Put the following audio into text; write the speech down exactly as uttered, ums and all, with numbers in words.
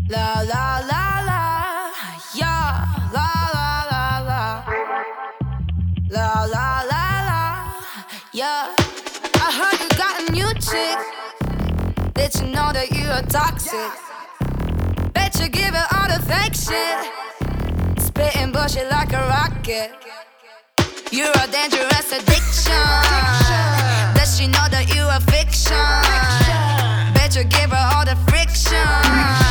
La la la la, yeah, la la la la, la la la la, yeah. I heard you got a new chick. Did you know that you are toxic? Bet you give her all the fake shit, spitting bullshit like a rocket. You're a dangerous addiction. Does she know that you are fiction? Bet you give her all the friction.